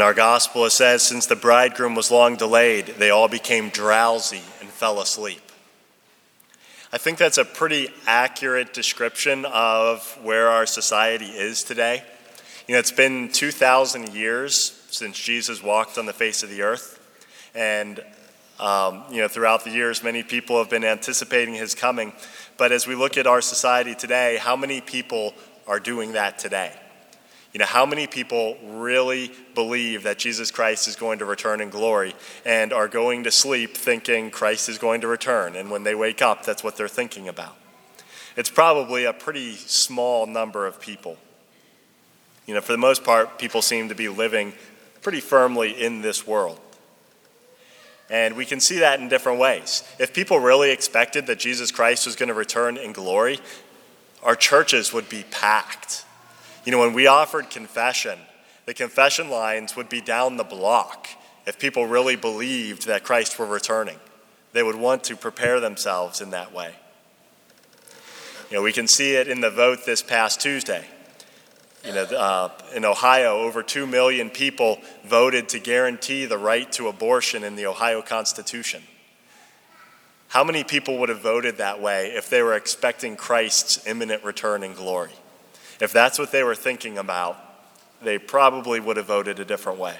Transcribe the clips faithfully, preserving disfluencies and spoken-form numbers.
our gospel, it says, since the bridegroom was long delayed, they all became drowsy and fell asleep. I think that's a pretty accurate description of where our society is today. You know, it's been two thousand years since Jesus walked on the face of the earth. And, um, you know, throughout the years, many people have been anticipating his coming. But as we look at our society today, how many people are doing that today? You know, how many people really believe that Jesus Christ is going to return in glory and are going to sleep thinking Christ is going to return? And when they wake up, that's what they're thinking about. It's probably a pretty small number of people. You know, for the most part, people seem to be living pretty firmly in this world. And we can see that in different ways. If people really expected that Jesus Christ was going to return in glory, our churches would be packed. You know, when we offered confession, the confession lines would be down the block if people really believed that Christ were returning. They would want to prepare themselves in that way. You know, we can see it in the vote this past Tuesday. You know, uh, in Ohio, over two million people voted to guarantee the right to abortion in the Ohio Constitution. How many people would have voted that way if they were expecting Christ's imminent return in glory? If that's what they were thinking about, they probably would have voted a different way.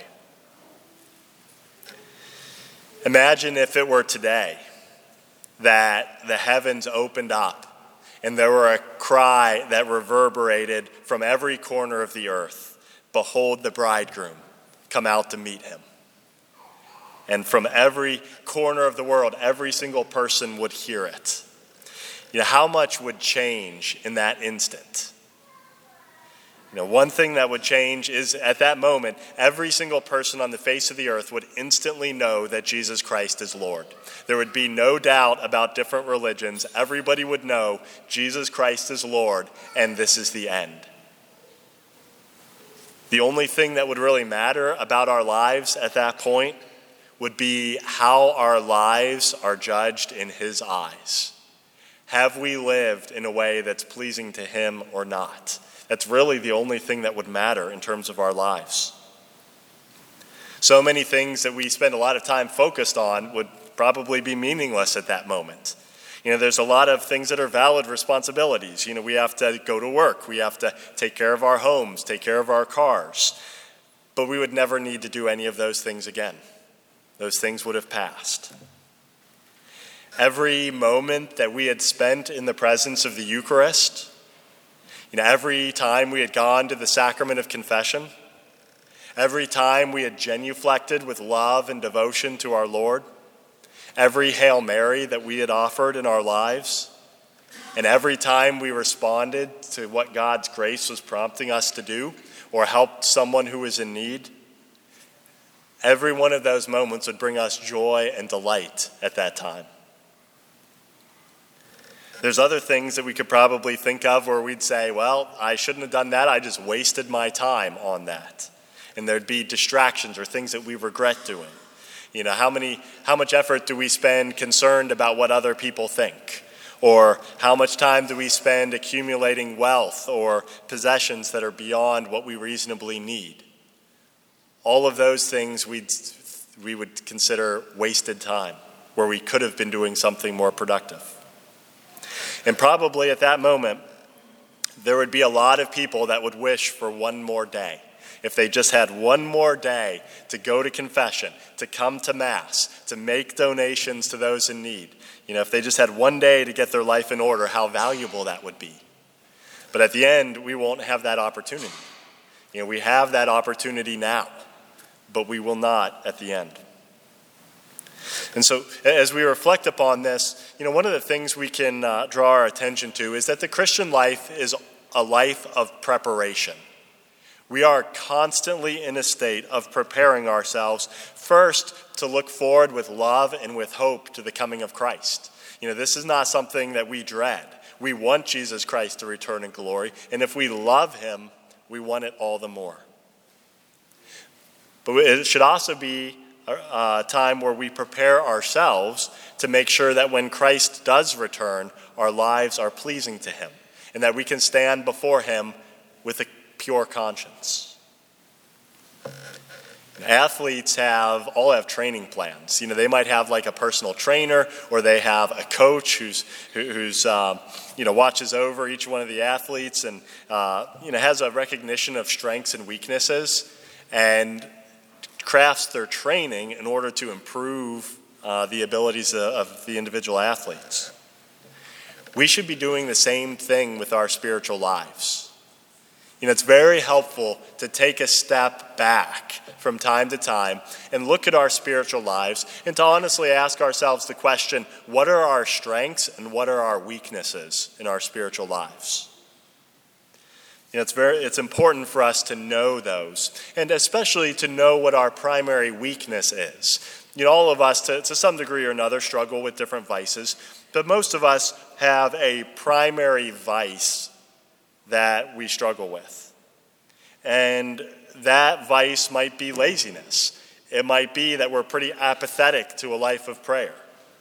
Imagine if it were today that the heavens opened up and there were a cry that reverberated from every corner of the earth, "Behold the bridegroom, come out to meet him." And from every corner of the world, every single person would hear it. You know, how much would change in that instant? You know, one thing that would change is at that moment, every single person on the face of the earth would instantly know that Jesus Christ is Lord. There would be no doubt about different religions. Everybody would know Jesus Christ is Lord, and this is the end. The only thing that would really matter about our lives at that point would be how our lives are judged in his eyes. Have we lived in a way that's pleasing to him or not? That's really the only thing that would matter in terms of our lives. So many things that we spend a lot of time focused on would probably be meaningless at that moment. You know, there's a lot of things that are valid responsibilities. You know, we have to go to work. We have to take care of our homes, take care of our cars. But we would never need to do any of those things again. Those things would have passed. Every moment that we had spent in the presence of the Eucharist, you know, every time we had gone to the sacrament of confession, every time we had genuflected with love and devotion to our Lord, every Hail Mary that we had offered in our lives, and every time we responded to what God's grace was prompting us to do or helped someone who was in need, every one of those moments would bring us joy and delight at that time. There's other things that we could probably think of where we'd say, well, I shouldn't have done that. I just wasted my time on that. And there'd be distractions or things that we regret doing. You know, how many, how much effort do we spend concerned about what other people think? Or how much time do we spend accumulating wealth or possessions that are beyond what we reasonably need? All of those things we'd, we would consider wasted time, where we could have been doing something more productive. And probably at that moment, there would be a lot of people that would wish for one more day. If they just had one more day to go to confession, to come to Mass, to make donations to those in need. You know, if they just had one day to get their life in order, how valuable that would be. But at the end, we won't have that opportunity. You know, we have that opportunity now, but we will not at the end. And so as we reflect upon this, you know, one of the things we can uh, draw our attention to is that the Christian life is a life of preparation. We are constantly in a state of preparing ourselves, first to look forward with love and with hope to the coming of Christ. You know, this is not something that we dread. We want Jesus Christ to return in glory, and if we love him, we want it all the more. But it should also be a time where we prepare ourselves to make sure that when Christ does return, our lives are pleasing to him, and that we can stand before him with a pure conscience. Athletes have all have training plans. You know, they might have like a personal trainer, or they have a coach who's who, who's um, you know watches over each one of the athletes, and uh, you know has a recognition of strengths and weaknesses, and crafts their training in order to improve uh, the abilities of, of the individual athletes. We should be doing the same thing with our spiritual lives. You know, it's very helpful to take a step back from time to time and look at our spiritual lives and to honestly ask ourselves the question, what are our strengths and what are our weaknesses in our spiritual lives? You know, it's very it's important for us to know those, and especially to know what our primary weakness is. You know, all of us, to, to some degree or another, struggle with different vices, but most of us have a primary vice that we struggle with. And that vice might be laziness. It might be that we're pretty apathetic to a life of prayer.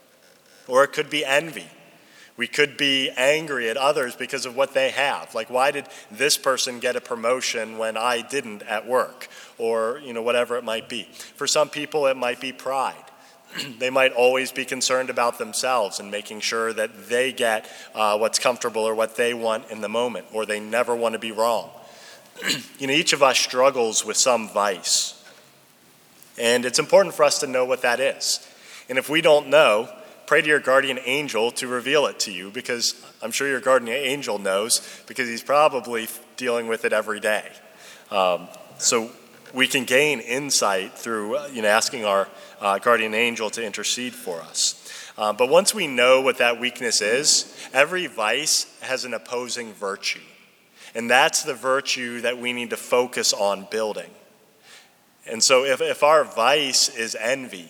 Or it could be envy. We could be angry at others because of what they have. Like, why did this person get a promotion when I didn't at work? Or, you know, whatever it might be. For some people, it might be pride. They might always be concerned about themselves and making sure that they get uh, what's comfortable or what they want in the moment, or they never want to be wrong. You know, each of us struggles with some vice. And it's important for us to know what that is. And if we don't know, pray to your guardian angel to reveal it to you, because I'm sure your guardian angel knows, because he's probably dealing with it every day. Um, so we can gain insight through you know, asking our uh, guardian angel to intercede for us. Uh, but once we know what that weakness is, every vice has an opposing virtue. And that's the virtue that we need to focus on building. And so if, if our vice is envy,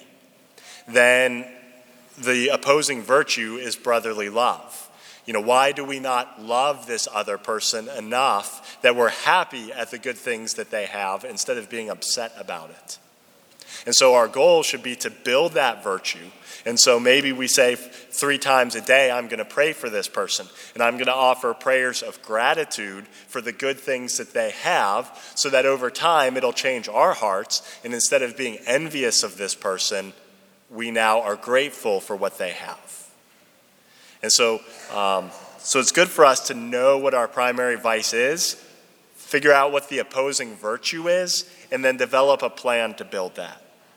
then the opposing virtue is brotherly love. You know, why do we not love this other person enough that we're happy at the good things that they have instead of being upset about it? And so our goal should be to build that virtue. And so maybe we say three times a day, I'm going to pray for this person, and I'm going to offer prayers of gratitude for the good things that they have, so that over time it'll change our hearts, and instead of being envious of this person, we now are grateful for what they have. And so, um, so it's good for us to know what our primary vice is, figure out what the opposing virtue is, and then develop a plan to build that.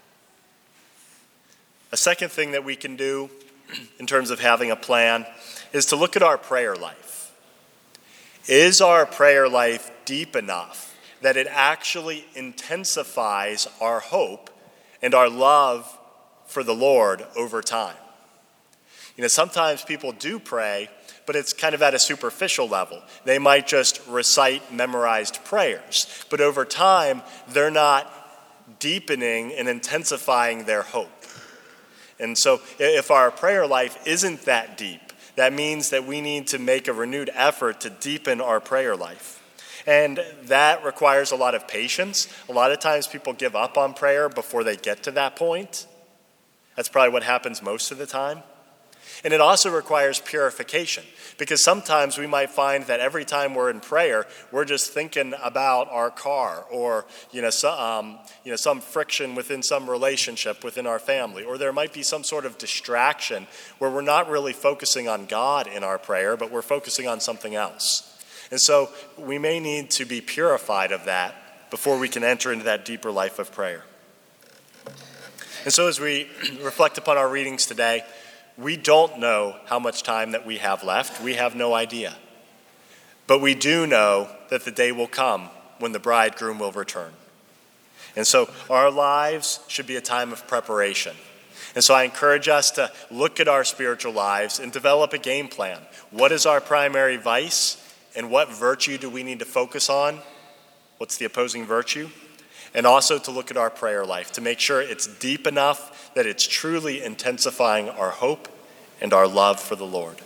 A second thing that we can do in terms of having a plan is to look at our prayer life. Is our prayer life deep enough that it actually intensifies our hope and our love for the Lord over time? You know, sometimes people do pray, but it's kind of at a superficial level. They might just recite memorized prayers, but over time, they're not deepening and intensifying their hope. And so if our prayer life isn't that deep, that means that we need to make a renewed effort to deepen our prayer life. And that requires a lot of patience. A lot of times people give up on prayer before they get to that point. That's probably what happens most of the time. And it also requires purification, because sometimes we might find that every time we're in prayer, we're just thinking about our car, or you know, so, um, you know, some friction within some relationship within our family, or there might be some sort of distraction where we're not really focusing on God in our prayer, but we're focusing on something else. And so we may need to be purified of that before we can enter into that deeper life of prayer. And so as we reflect upon our readings today, we don't know how much time that we have left. We have no idea. But we do know that the day will come when the bridegroom will return. And so our lives should be a time of preparation. And so I encourage us to look at our spiritual lives and develop a game plan. What is our primary vice? And what virtue do we need to focus on? What's the opposing virtue? And also to look at our prayer life, to make sure it's deep enough that it's truly intensifying our hope and our love for the Lord.